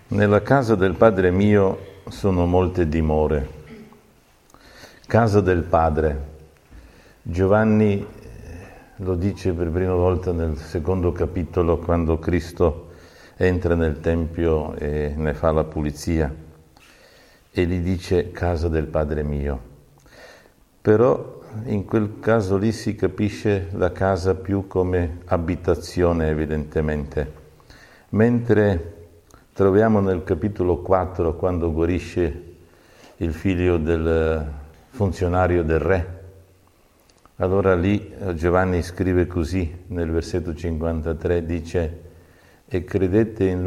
Nella casa del Padre mio sono molte dimore. Casa del Padre. Giovanni lo dice per prima volta nel secondo capitolo, quando Cristo entra nel Tempio e ne fa la pulizia, e gli dice casa del Padre mio. Però in quel caso lì si capisce la casa più come abitazione, evidentemente, mentre troviamo nel capitolo 4, quando guarisce il figlio del funzionario del re, allora lì Giovanni scrive così nel versetto 53, dice: e credete in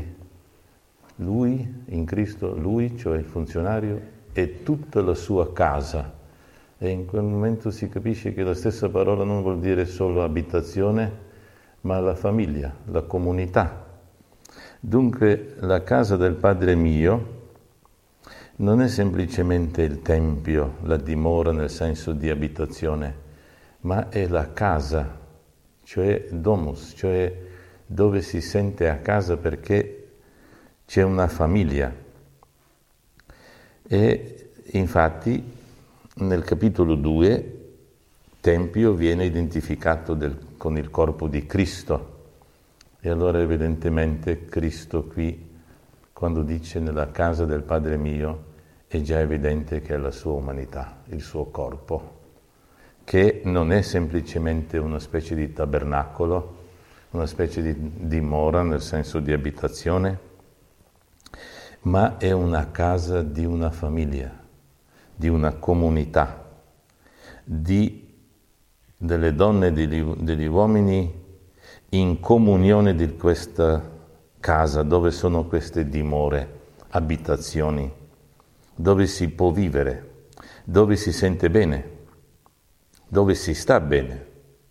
lui, in Cristo, lui, cioè il funzionario, e tutta la sua casa. E in quel momento si capisce che la stessa parola non vuol dire solo abitazione, ma la famiglia, la comunità. Dunque la casa del Padre mio non è semplicemente il tempio, la dimora nel senso di abitazione, ma è la casa, cioè domus, cioè dove si sente a casa perché c'è una famiglia. E infatti nel capitolo 2 tempio viene identificato con il corpo di Cristo. E allora evidentemente Cristo qui, quando dice nella casa del Padre mio, è già evidente che è la sua umanità, il suo corpo, che non è semplicemente una specie di tabernacolo, una specie di dimora nel senso di abitazione, ma è una casa di una famiglia, di una comunità, delle donne e degli uomini in comunione di questa casa, dove sono queste dimore, abitazioni, dove si può vivere, dove si sente bene, dove si sta bene.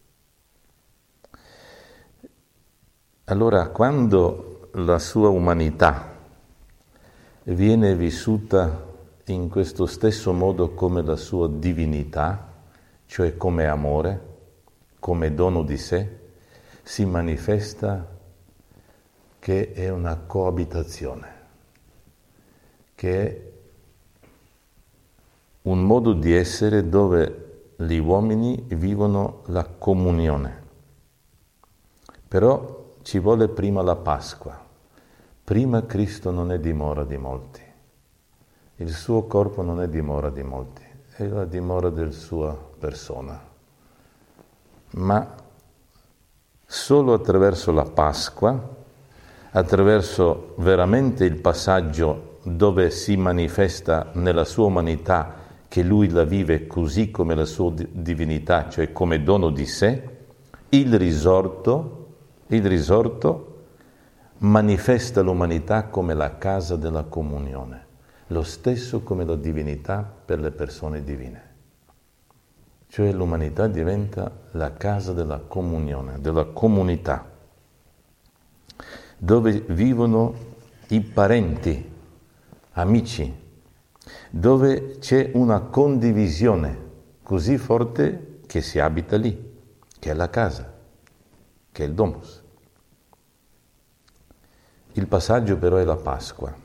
Allora, quando la sua umanità viene vissuta in questo stesso modo come la sua divinità, cioè come amore, come dono di sé, si manifesta che è una coabitazione, che è un modo di essere dove gli uomini vivono la comunione. Però ci vuole prima la Pasqua. Prima Cristo non è dimora di molti. Il suo corpo non è dimora di molti, è la dimora della sua persona. Ma solo attraverso la Pasqua, attraverso veramente il passaggio dove si manifesta nella sua umanità che lui la vive così come la sua divinità, cioè come dono di sé, il risorto manifesta l'umanità come la casa della comunione, lo stesso come la divinità per le persone divine. Cioè l'umanità diventa la casa della comunione, della comunità, dove vivono i parenti, amici, dove c'è una condivisione così forte che si abita lì, che è la casa, che è il domus. Il passaggio però è la Pasqua.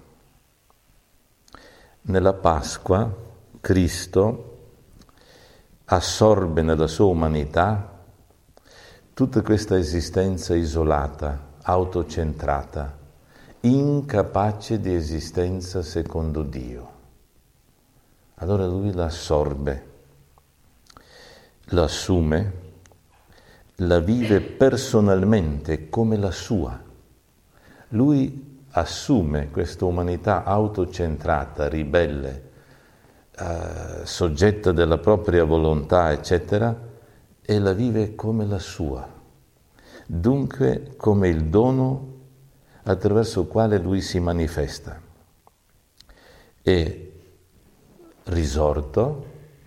Nella Pasqua Cristo assorbe nella sua umanità tutta questa esistenza isolata, autocentrata, incapace di esistenza secondo Dio. Allora lui la assorbe, la assume, la vive personalmente come la sua. Lui assume questa umanità autocentrata, ribelle, soggetta della propria volontà, eccetera, e la vive come la sua. Dunque come il dono attraverso il quale lui si manifesta. E risorto,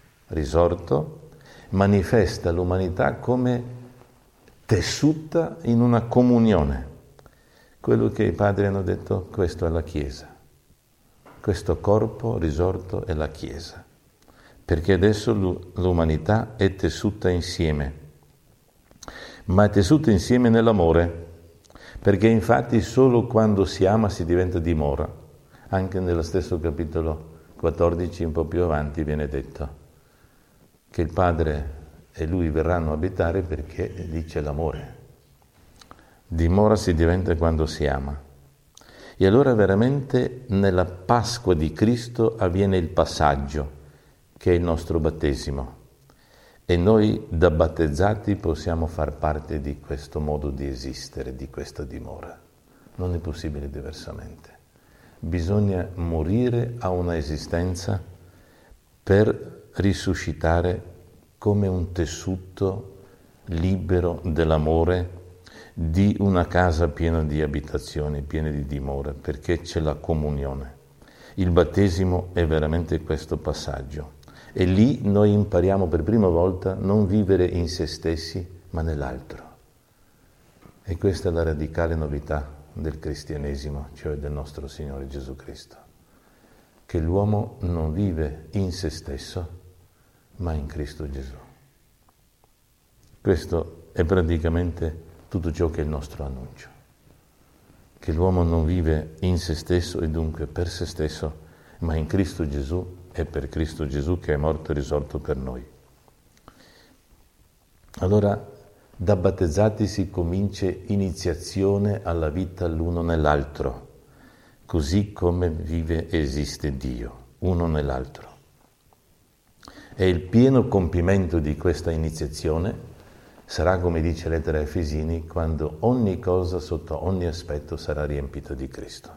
manifesta l'umanità come tessuta in una comunione. Quello che i padri hanno detto, questo è la Chiesa. Questo corpo risorto è la Chiesa, perché adesso l'umanità è tessuta insieme, ma è tessuta insieme nell'amore, Perché infatti solo quando si ama si diventa dimora. Anche nello stesso capitolo 14, un po' più avanti, viene detto che il Padre e Lui verranno a abitare perché lì c'è l'amore. Dimora si diventa quando si ama. E allora veramente nella Pasqua di Cristo avviene il passaggio, che è il nostro battesimo. E noi da battezzati possiamo far parte di questo modo di esistere, di questa dimora. Non è possibile diversamente. Bisogna morire a una esistenza per risuscitare come un tessuto libero dell'amore di una casa piena di abitazioni, piena di dimore, perché c'è la comunione. Il battesimo è veramente questo passaggio. E lì noi impariamo per prima volta a non vivere in se stessi, ma nell'altro. E questa è la radicale novità del cristianesimo, cioè del nostro Signore Gesù Cristo. Che l'uomo non vive in se stesso, ma in Cristo Gesù. Questo è praticamente tutto ciò che è il nostro annuncio. Che l'uomo non vive in se stesso e dunque per se stesso, ma in Cristo Gesù e per Cristo Gesù che è morto e risorto per noi. Allora, da battezzati si comincia iniziazione alla vita l'uno nell'altro, così come vive e esiste Dio, uno nell'altro. E il pieno compimento di questa iniziazione sarà, come dice la lettera ai Efesini, quando ogni cosa sotto ogni aspetto sarà riempita di Cristo.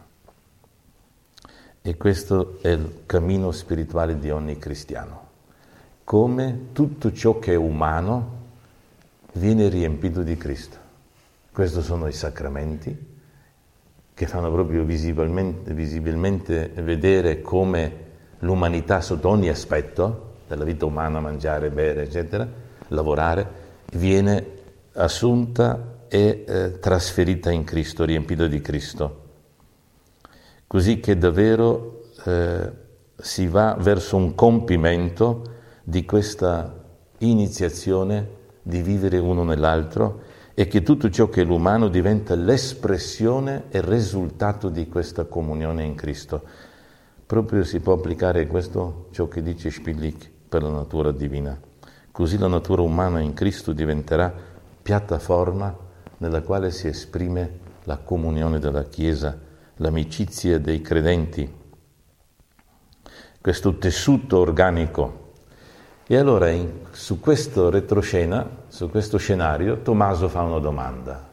E questo è il cammino spirituale di ogni cristiano. Come tutto ciò che è umano viene riempito di Cristo. Questi sono i sacramenti che fanno proprio visibilmente vedere come l'umanità sotto ogni aspetto della vita umana, mangiare, bere, eccetera, lavorare, viene assunta e trasferita in Cristo, riempita di Cristo. Così che davvero si va verso un compimento di questa iniziazione di vivere uno nell'altro e che tutto ciò che è l'umano diventa l'espressione e il risultato di questa comunione in Cristo. Proprio si può applicare questo, ciò che dice Spillik per la natura divina. Così la natura umana in Cristo diventerà piattaforma nella quale si esprime la comunione della Chiesa, l'amicizia dei credenti, questo tessuto organico. E allora su questo retroscena, su questo scenario, Tommaso fa una domanda.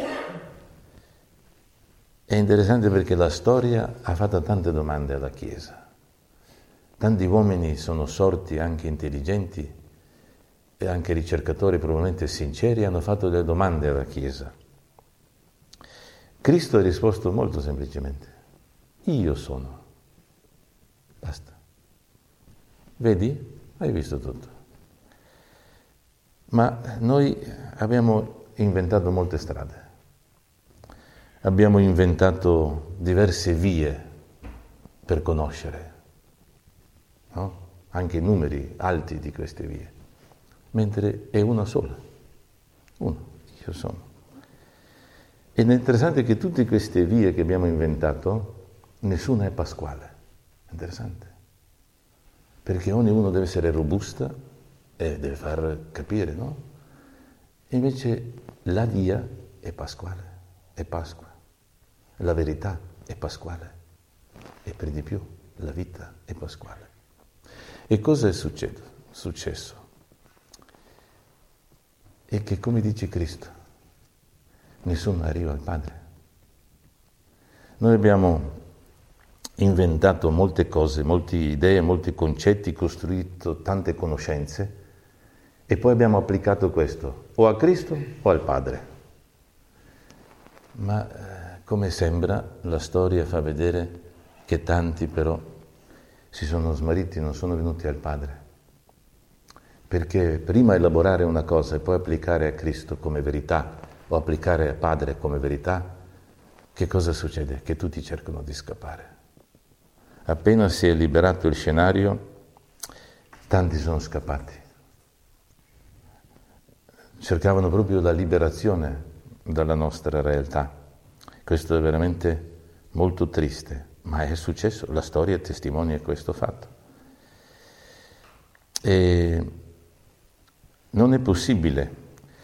È interessante perché la storia ha fatto tante domande alla Chiesa. Tanti uomini sono sorti, anche intelligenti, e anche ricercatori probabilmente sinceri, hanno fatto delle domande alla Chiesa. Cristo ha risposto molto semplicemente: io sono. Basta. Vedi? Hai visto tutto. Ma noi abbiamo inventato molte strade. Abbiamo inventato diverse vie per conoscere, no? Anche i numeri alti di queste vie, mentre è una sola. Uno, io sono. Ed è interessante che tutte queste vie che abbiamo inventato, nessuna è pasquale. Interessante. Perché ognuno deve essere robusta e deve far capire, no? E invece la via è pasquale, è Pasqua. La verità è pasquale. E per di più, la vita è pasquale. E cosa è successo? È che, come dice Cristo, nessuno arriva al Padre. Noi abbiamo inventato molte cose, molte idee, molti concetti, costruito tante conoscenze e poi abbiamo applicato questo o a Cristo o al Padre. Ma come sembra, la storia fa vedere che tanti però si sono smarriti, non sono venuti al Padre. Perché prima elaborare una cosa e poi applicare a Cristo come verità o applicare al Padre come verità, che cosa succede? Che tutti cercano di scappare. Appena si è liberato il scenario, tanti sono scappati. Cercavano proprio la liberazione dalla nostra realtà. Questo è veramente molto triste, ma è successo, la storia testimonia questo fatto. E non è possibile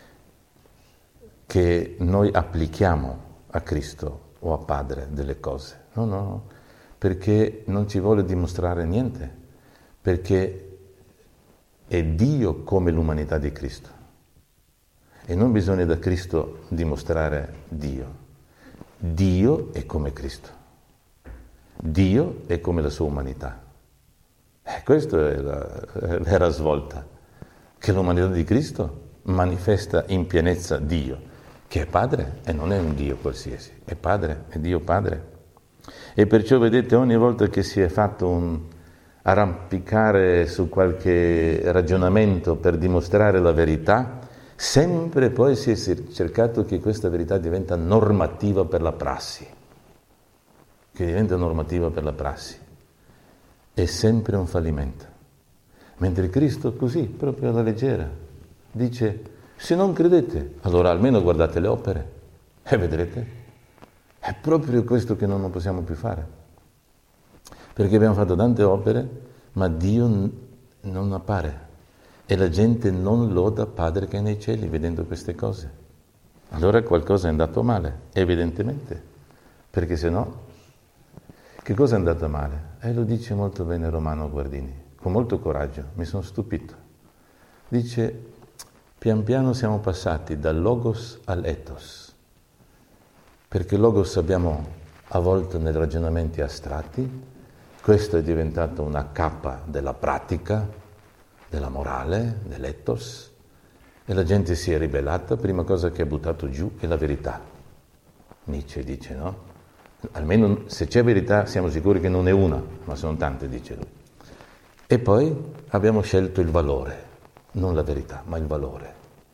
che noi applichiamo a Cristo o a Padre delle cose. No, perché non ci vuole dimostrare niente, perché è Dio come l'umanità di Cristo. E non bisogna da Cristo dimostrare Dio. Dio è come Cristo. Dio è come la sua umanità. Questa è la vera svolta, che l'umanità di Cristo manifesta in pienezza Dio, che è Padre e non è un Dio qualsiasi, è Padre, è Dio Padre. E perciò vedete, ogni volta che si è fatto un arrampicare su qualche ragionamento per dimostrare la verità, sempre poi si è cercato che questa verità diventa normativa per la prassi, che diventa normativa per la prassi. È sempre un fallimento. Mentre Cristo così, proprio alla leggera, dice: se non credete, allora almeno guardate le opere e vedrete. È proprio questo che non possiamo più fare. Perché abbiamo fatto tante opere, ma Dio non appare. E la gente non loda Padre che è nei cieli vedendo queste cose. Allora qualcosa è andato male, evidentemente. Perché se no, che cosa è andato male? Lo dice molto bene Romano Guardini, con molto coraggio, mi sono stupito. Dice: pian piano siamo passati dal logos all'ethos, perché logos abbiamo avvolto nei ragionamenti astratti, questo è diventato una cappa della pratica, della morale, dell'ethos, e la gente si è ribellata, prima cosa che ha buttato giù è la verità. Nietzsche dice, no? Almeno se c'è verità siamo sicuri che non è una, ma sono tante, dice lui. E poi abbiamo scelto il valore, non la verità, ma il valore,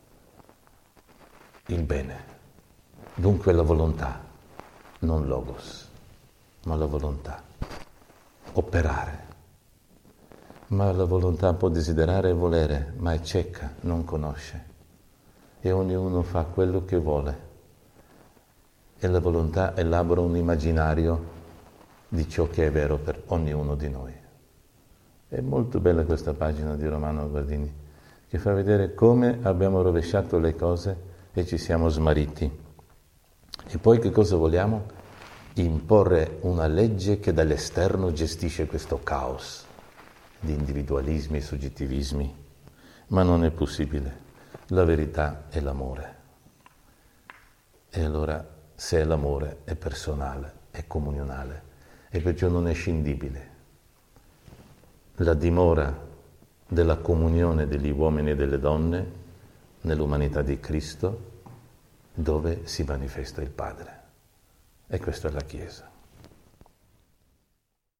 il bene. Dunque la volontà, non logos, ma la volontà. Operare. Ma la volontà può desiderare e volere, ma è cieca, non conosce. E ognuno fa quello che vuole. E la volontà elabora un immaginario di ciò che è vero per ognuno di noi. È molto bella questa pagina di Romano Guardini, che fa vedere come abbiamo rovesciato le cose e ci siamo smarriti. E poi che cosa vogliamo? Imporre una legge che dall'esterno gestisce questo caos di individualismi e soggettivismi. Ma non è possibile. La verità è l'amore. E allora, se è l'amore, è personale, è comunionale e perciò non è scindibile. La dimora della comunione degli uomini e delle donne nell'umanità di Cristo, dove si manifesta il Padre. E questa è la Chiesa.